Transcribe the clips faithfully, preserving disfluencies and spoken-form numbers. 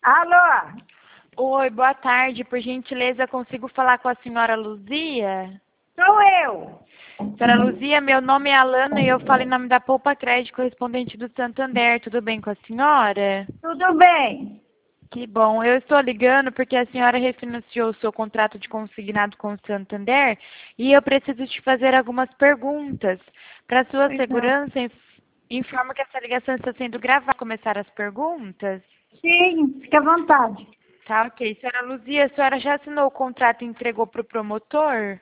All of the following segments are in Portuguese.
Alô? Oi, boa tarde. Por gentileza, consigo falar com a senhora Luzia? Sou eu. Senhora Luzia, meu nome é Alana e eu falo em nome da Poupa Crédito, correspondente do Santander. Tudo bem com a senhora? Tudo bem? Que bom. Eu estou ligando porque a senhora refinanciou o seu contrato de consignado com o Santander e eu preciso te fazer algumas perguntas. Para sua Pois não. segurança, inf- informo que essa ligação está sendo gravada. Começar as perguntas? Sim, fica à vontade. Tá, ok. Senhora Luzia, a senhora já assinou o contrato e entregou para o promotor?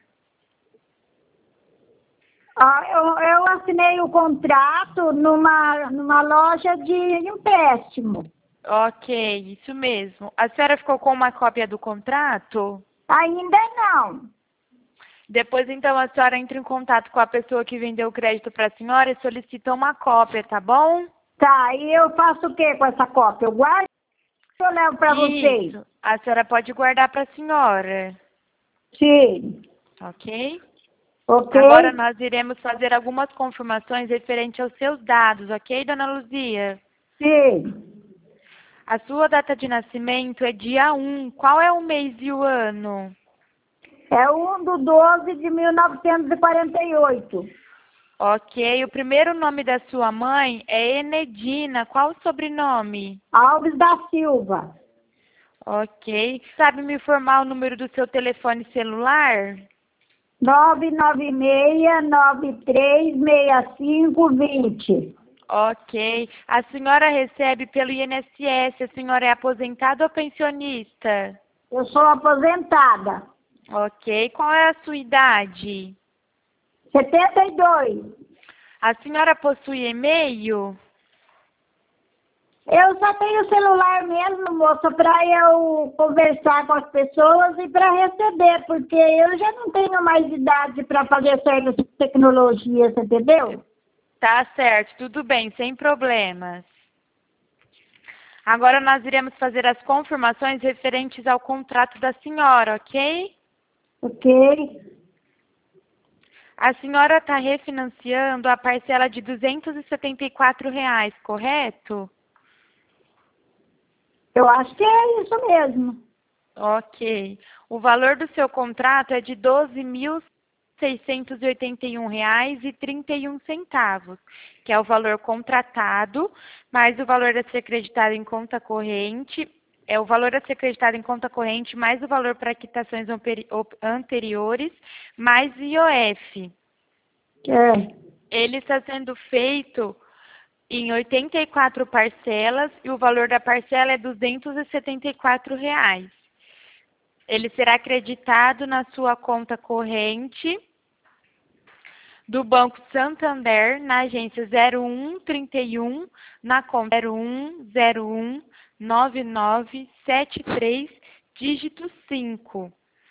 Ah, eu, eu assinei o contrato numa, numa loja de empréstimo. Ok, isso mesmo. A senhora ficou com uma cópia do contrato? Ainda não. Depois, então, a senhora entra em contato com a pessoa que vendeu o crédito para a senhora e solicita uma cópia, tá bom? Tá, e eu faço o que com essa cópia? Eu guardo ou eu levo para vocês? Isso. A senhora pode guardar para a senhora, Sim. ok? Ok? Agora nós iremos fazer algumas confirmações referente aos seus dados, ok, dona Luzia? Sim. A sua data de nascimento é dia um. Qual é o mês e o ano? É um do doze de mil novecentos e quarenta e oito. Ok. O primeiro nome da sua mãe é Enedina. Qual o sobrenome? Alves da Silva. Ok. Sabe me informar o número do seu telefone celular? nove nove seis, nove três seis cinco dois zero. Ok. A senhora recebe pelo I N S S. A senhora é aposentada ou pensionista? Eu sou aposentada. Ok. Qual é a sua idade? setenta e dois. A senhora possui e-mail? Eu só tenho celular mesmo, moça, para eu conversar com as pessoas e para receber, porque eu já não tenho mais idade para fazer certas tecnologias, entendeu? Tá certo, tudo bem, sem problemas. Agora nós iremos fazer as confirmações referentes ao contrato da senhora, ok? Ok? A senhora está refinanciando a parcela de duzentos e setenta e quatro reais, correto? Eu acho que é isso mesmo. Ok. O valor do seu contrato é de doze mil seiscentos e oitenta e um reais e trinta e um centavos, que é o valor contratado, mais o valor a ser acreditado em conta corrente, é o valor a ser acreditado em conta corrente, mais o valor para quitações operi- op- anteriores, mais I O F. É. Ele está sendo feito em oitenta e quatro parcelas e o valor da parcela é duzentos e setenta e quatro reais. Ele será acreditado na sua conta corrente do Banco Santander, na agência zero um trinta e um, na conta zero um zero um nove nove sete três, dígito cinco.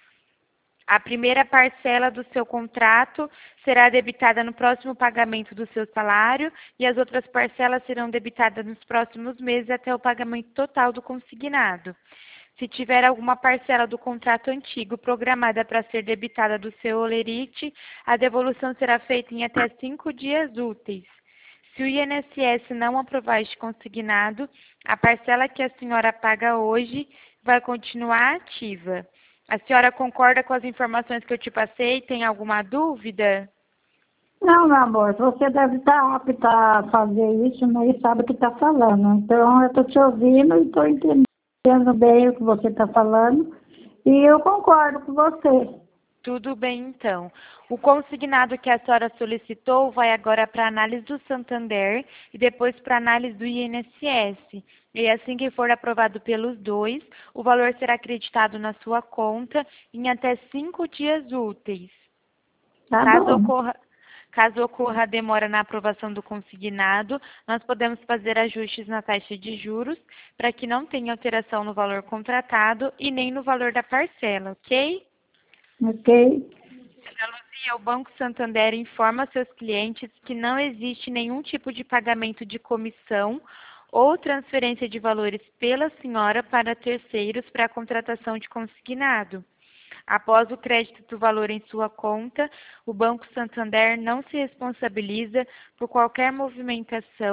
A primeira parcela do seu contrato será debitada no próximo pagamento do seu salário e as outras parcelas serão debitadas nos próximos meses até o pagamento total do consignado. Se tiver alguma parcela do contrato antigo programada para ser debitada do seu holerite, a devolução será feita em até cinco dias úteis. Se o I N S S não aprovar este consignado, a parcela que a senhora paga hoje vai continuar ativa. A senhora concorda com as informações que eu te passei? Tem alguma dúvida? Não, meu amor, você deve estar apta a fazer isso, nem sabe o que está falando. Então, eu estou te ouvindo e estou entendendo bem o que você está falando e eu concordo com você. Tudo bem, então. O consignado que a senhora solicitou vai agora para análise do Santander e depois para análise do I N S S. E assim que for aprovado pelos dois, o valor será acreditado na sua conta em até cinco dias úteis. Tá Caso bom. ocorra, caso ocorra a demora na aprovação do consignado, nós podemos fazer ajustes na taxa de juros para que não tenha alteração no valor contratado e nem no valor da parcela, ok? Ok? Senhora Luzia, o Banco Santander informa seus clientes que não existe nenhum tipo de pagamento de comissão ou transferência de valores pela senhora para terceiros para a contratação de consignado. Após o crédito do valor em sua conta, o Banco Santander não se responsabiliza por qualquer movimentação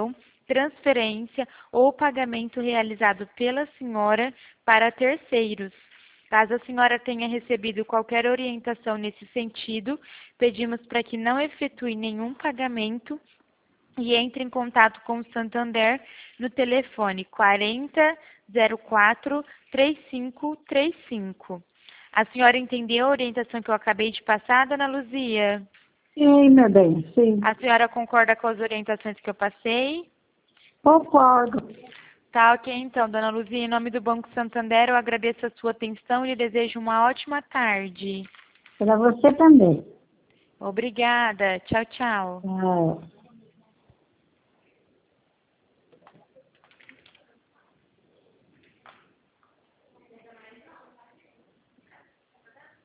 transferência ou pagamento realizado pela senhora para terceiros. Caso a senhora tenha recebido qualquer orientação nesse sentido, pedimos para que não efetue nenhum pagamento e entre em contato com o Santander no telefone quarenta, zero quatro, trinta e cinco trinta e cinco. A senhora entendeu a orientação que eu acabei de passar, dona Luzia? Sim, meu bem, sim. A senhora concorda com as orientações que eu passei? Concordo. Tá, ok, então, dona Luzia, em nome do Banco Santander, eu agradeço a sua atenção e lhe desejo uma ótima tarde. Para você também. Obrigada. Tchau, tchau. Tchau.